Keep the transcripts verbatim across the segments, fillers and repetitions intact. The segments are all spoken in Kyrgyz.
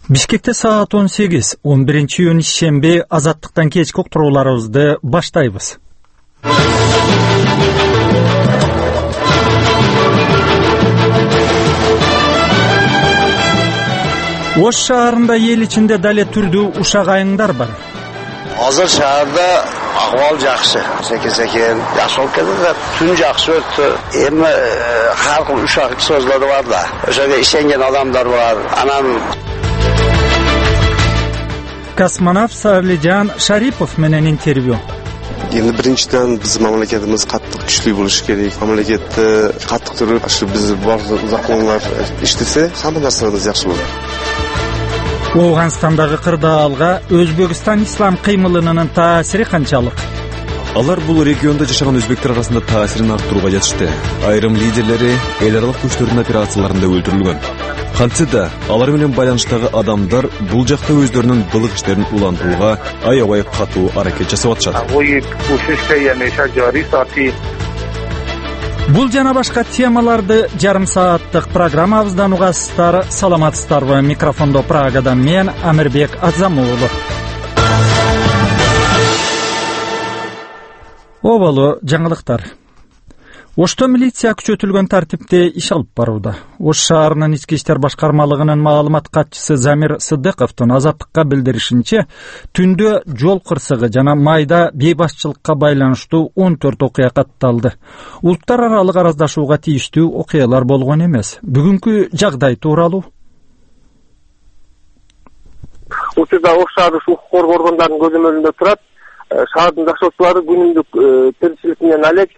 Бишкекте саат он сегиз, он биринчи июнь шемби азаттыктан кечки уктурууларыбызды баштайбыз. Ош шаарында эл ичинде дале түрдүү ушак айыңдар бар. Азыр шаарда акыбал жакшы. Секе-секен жакшы болуп кетти. Түн жакшы өттү. Эми ар кыл ушак сөзлөрү бар да. Ошого ишенген адамдар бар. Анан Космонавт Сарлижан Шарипов менен интервью. Endi birinchidan biz mamlakatimiz qattiq kuchli bo'lishi kerak. Mamlakatda qattiq turib, shu biz bor zakonlar ishlasa, hamma narsalarimiz yaxshi bo'ladi. Afg'onistondagi qirg'oqqa O'zbekiston islom qiymiliginin ta'siri qanchalik? Алар бул регионда жашаган өзбектер арасында таасирин арттырууга жатышты. Айрым лидерлери эл аралык күчтөрдүн операцияларында өлтүрүлгөн. Кантсе да алар менен байланыштагы адамдар бул жакта өздөрүнүн былык иштерин улантууга аябай катуу аракет жасап атышат. Бул жана башка темаларды жарым сааттык программабыздан угасыздар. Саламатсыздарбы? Микрофондо Прагадан мен Амирбек Азамуулу. Обалы жаңылыктар. Ошто милиция күчөтүлгөн тартипте иш алып барууда. Ош шаарынын ички иштер башкармалыгынын маалымат катчысы Замир Сыдыковдун азаттыкка билдиришинче, түндө жол кырсыгы жана майда бейбашчылыкка байланыштуу он төрт окуя катталды. Улуттар аралык араздашууга тийиштүү окуялар болгон эмес. Бүгүнкү жагдай тууралуу учурда Ош шаардык укук органдарынын көзөмөлүндө турат. Шаардын жашоочулары күнүмдүк тиричилик менен алек,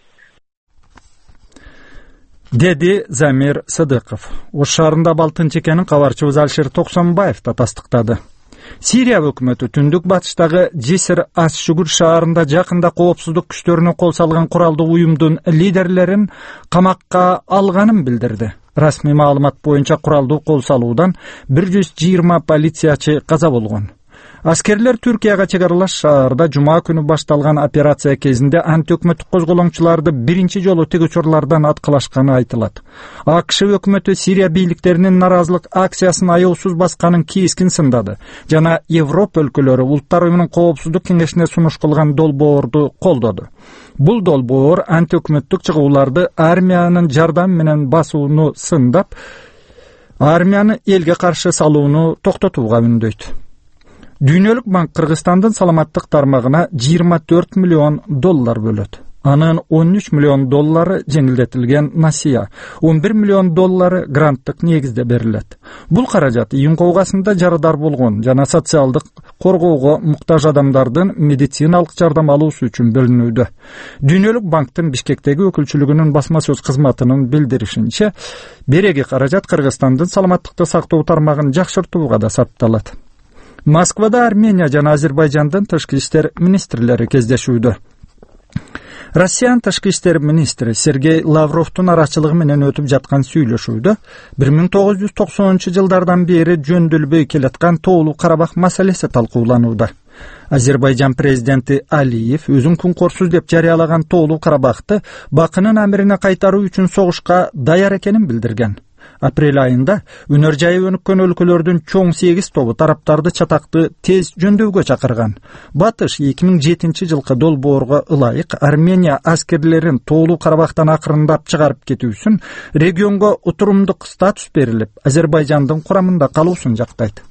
деди Замир Сыдыков. Ош шаарында балтын чекенин кабарчыбыз Алшер Токсонбаев да тастыктады. Сирия өкмөтү түндүк батыштагы Жесир Аш-Шүгүр шаарында жакында коопсуздук күчтөрүнө кол салган куралдуу уюмдун лидерлерин камакка алганын билдирди. Расмий маалымат боюнча куралдуу кол салуудан бир жүз жыйырма полициячы каза болгон. Аскерлер Түркияга чыгарылаш шаарда жума күнү башталган операция кезинде антиөкмөттүк козголоңчуларды биринчи жолу тегечорлордон аткылашканы айтылат. АКШ өкмөтү Сирия бийликтеринин наразылык акциясын аяусуз басканын кескин сындады жана Европа өлкөлөрү Улуттар уюмунун коопсуздук кеңешине сунуш кылган долбоорду колдоду. Бул долбоор антиөкмөттүк чыгууларды армиянын жардам менен басууну сындап, армияны элге каршы салууну токтотууга үндөйт. Дүйнөлүк банк Кыргызстандын саламаттык тармагына жыйырма төрт миллион доллар бөлөт. Анын он үч миллион доллары жеңилдетилген насыя, он бир миллион доллары гранттык негизде берилет. Бул каражат июнь угасында жарадар болгон жана социалдык коргоого муктаж адамдардын медициналык жардам алуусу үчүн бөлүнүүдө. Дүйнөлүк банктын Бишкектеги өкүлчүлүгүнүн басма сөз кызматынын билдиришинче, береги каражат Кыргызстандын саламаттыкты сактоо тармагын жакшыртууга да сарпталат. Москвада Армения жана Азербайжандын тышкы иштер министрлери кездешүүдө. Россиянын тышкы иштер министри Сергей Лавровдун арачылыгы менен өтүп жаткан сүйлөшүүдө бир миң тогуз жүз токсонунчу жылдардан бери жөндөлбөй келаткан Тоолуу Карабах маселеси талкууланууда. Азербайжан президенти Алиев өзүн күнкорсуз деп жарыялаган Тоолуу Карабахты Бакынын амирине кайтаруу үчүн согушка даяр экенин билдирген. Апрель айында өнөр жайы өнүккөн өлкөлөрдүн чоң сегиз тобу тараптарды чатакты тез жөндөөгө чакырган. Батыш эки миң жетинчи жылкы долбоорго ылайык Армения аскерлерин Тоолуу Карабахтан акырындап чыгарып кетүүсүн, регионго утурумдук статус берилип, Азербайжандын курамында калуусун жактайт.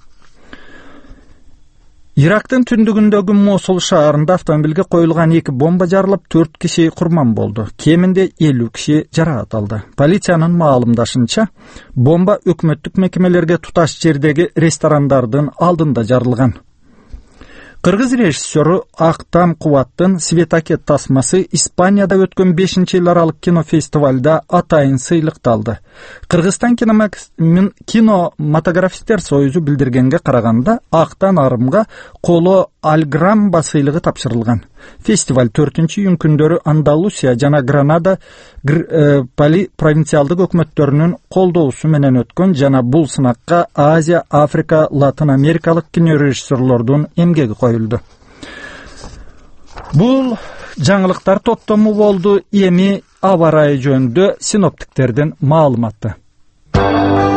Ирактын түндүгүндөгү Мосул шаарында автомобилге коюлган эки бомба жарылып, төрт киши курман болду. Кеминде элүү киши жаракат алды. Полициянын маалымдашынча, бомба өкмөттүк мекемелерге туташ жердеги ресторандардын алдында жарылган. Кыргыз режиссеру Актам Кубаттын Светакет тасмасы Испанияда өткөн бешинчи эл аралык кинофестивалда атайын сыйлыкталды. Кыргызстан кинематографисттер союзу билдиргенге караганда Актан арымга коло Альграмба сыйлыгы тапшырылган. Фестиваль төртүнчү июнь күндөрү Андалусия жана Гранада Пали провинциалдык өкмөттөрүнүн колдоосу менен өткөн жана бул сынакка Азия, Африка, Латын Америкалык кинорежиссерлордун эмгеги коюлду. Бул жаңылыктар топтому болду. Эми аба ырайы жөнүндө синоптиктердин маалыматы.